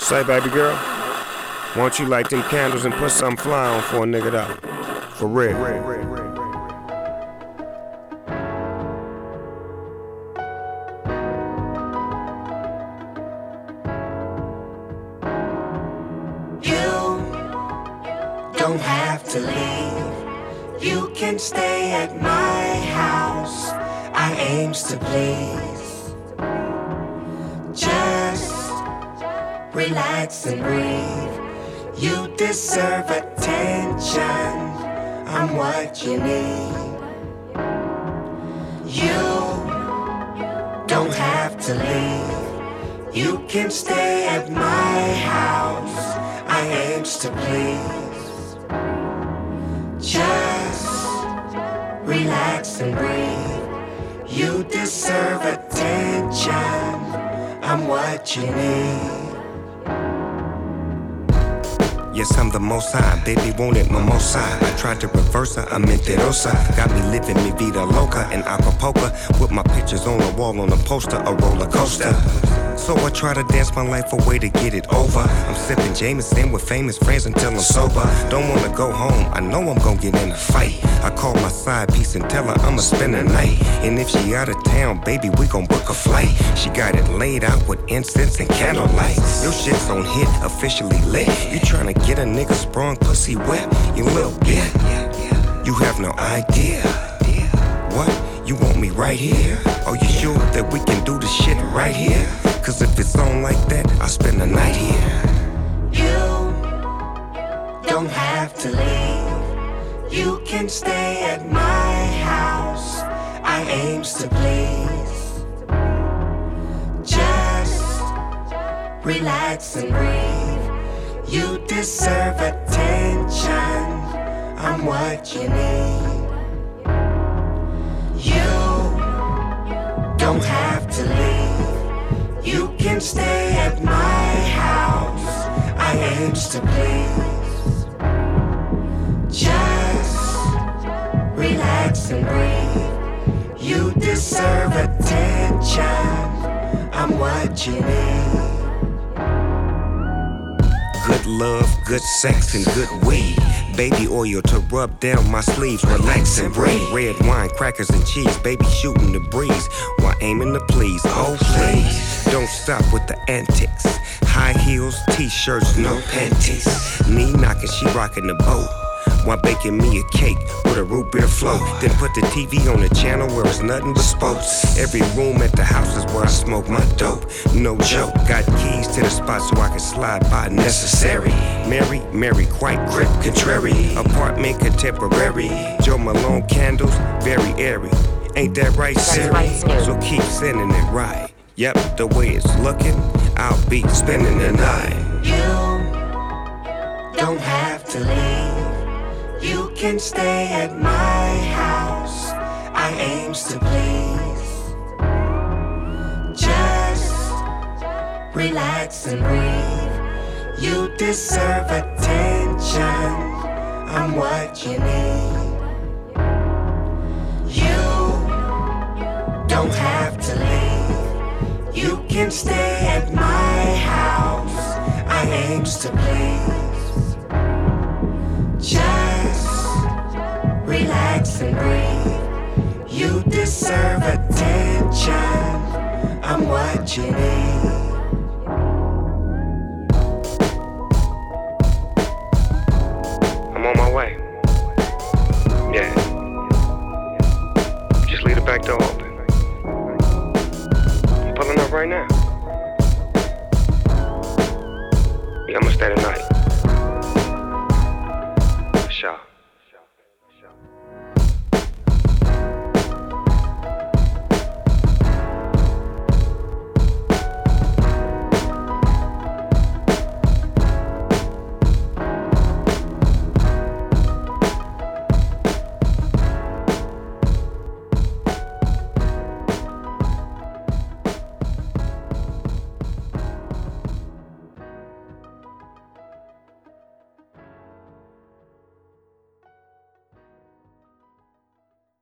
Say, baby girl, won't you light them candles and put some fly on for a nigga though? For real. Don't have to leave. You can stay at my house. I aims to please. Just relax and breathe. You deserve attention. I'm what you need. You don't have to leave. You can stay at my house. I aims to please. Just relax and breathe. You deserve attention. I'm what you need. Yes, I'm the most high, baby, wanted mimosa. I tried to reverse her, I meant it osa. Got me living mi vida loca in Acapulco with my pictures on the wall on a poster, a roller coaster. So I try to dance my life away to get it over. I'm sipping Jameson with famous friends until I'm sober. Don't wanna go home, I know I'm gon' get in a fight. I call my side piece and tell her I'ma spend the night. And if she out of town, baby, we gon' book a flight. She got it laid out with incense and candlelight. Your shit's on hit, officially lit. You tryna get a nigga sprung pussy wet, you little bit. You have no idea. What? You want me right here? Are you sure that we can do the shit right here? Cause if it's on like that, I'll spend the night here. You don't have to leave. You can stay at my house. I aims to please. Just relax and breathe. You deserve attention. I'm what you need. You don't have to leave. You can stay at my house. I aims to please. Just relax and breathe. You deserve attention. I'm what you need. Good love, good sex, and good weed. Baby oil to rub down my sleeves, relax and breathe. Red wine, crackers and cheese, baby shooting the breeze while aiming to please. Oh please, don't stop with the antics. High heels, t-shirts, no panties. Knee knocking, she rocking the boat while baking me a cake with a root beer float. Then put the TV on the channel where it's nothing but sports. Every room at the house is where I smoke my dope. No joke, got keys to the spot so I can slide by necessary. Mary, quite grip, contrary. Apartment contemporary. Joe Malone candles, very airy. Ain't that right, Siri? So keep sending it right. Yep, the way it's looking, I'll be spending the night. You don't have to leave. You can stay at my house. I aims to please. Just relax and breathe. You deserve attention. I'm what you need. You don't have to leave. You can stay at my house. I aims to please. Just relax and breathe. You deserve attention. I'm what you need. I'm on my way. Yeah. Just leave the back door open. I'm pulling up right now. Yeah, I'ma stay the night.